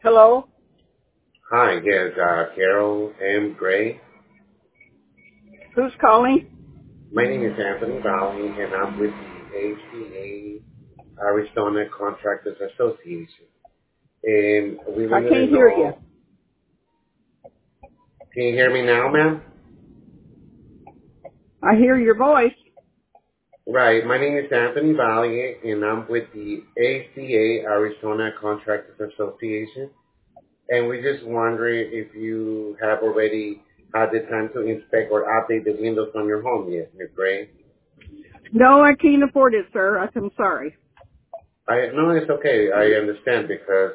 Hello? Hi, yes, Carol M. Gray. Who's calling? My name is Anthony Valley, and I'm with the ACA Arizona Contractors Association. And we I wanted to can't hear you. know, can you hear me now, ma'am? I hear your voice. Right, my name is Anthony Valley, and I'm with the ACA Arizona Contractors Association. And we're just wondering if you have already had the time to inspect or update the windows on your home yet, Ms. Gray. No, I can't afford it, sir. I'm sorry. No, it's okay. I understand because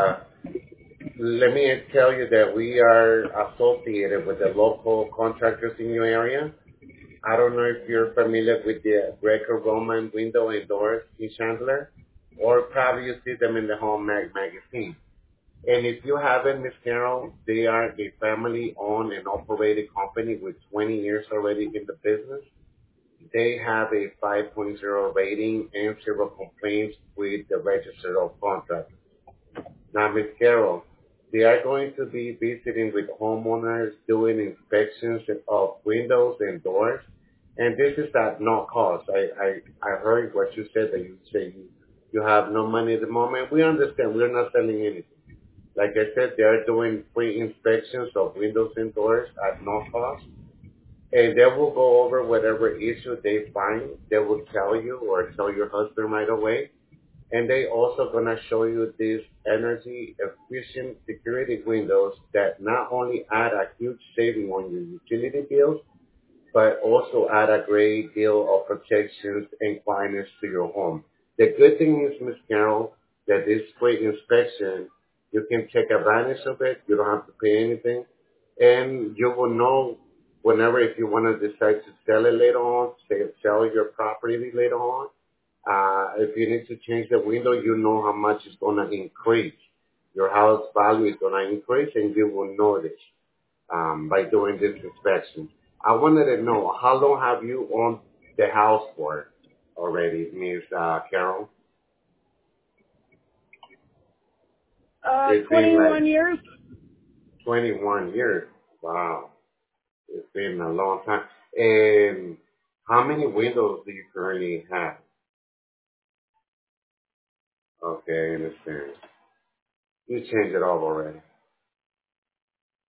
let me tell you that we are associated with the local contractors in your area. I don't know if you're familiar with the Greco-Roman window and doors in Chandler, or probably you see them in the Home magazine. And if you haven't, Miss Carol, they are a family-owned and operated company with 20 years already in the business. They have a 5.0 rating and zero complaints with the Register of Contractors. Now, Ms. Carol, they are going to be visiting with homeowners, doing inspections of windows and doors, and this is at no cost. I heard what you said, that you say you have no money at the moment. We understand. We're not selling anything. Like I said, they are doing free inspections of windows and doors at no cost. And they will go over whatever issue they find. They will tell you or tell your husband right away. And they also gonna show you these energy efficient security windows that not only add a huge saving on your utility bills, but also add a great deal of protections and quietness to your home. The good thing is, Miss Carol, that this free inspection, you can take advantage of it. You don't have to pay anything. And you will know whenever if you want to decide to sell it later on, sell your property later on, if you need to change the window, you know how much it's going to increase. Your house value is going to increase, and you will notice by doing this inspection. I wanted to know, how long have you owned the house for already, Ms. Carol? It's been like 21 years? 21 years. Wow. It's been a long time. And how many windows do you currently have? Okay, I understand. You changed it all already.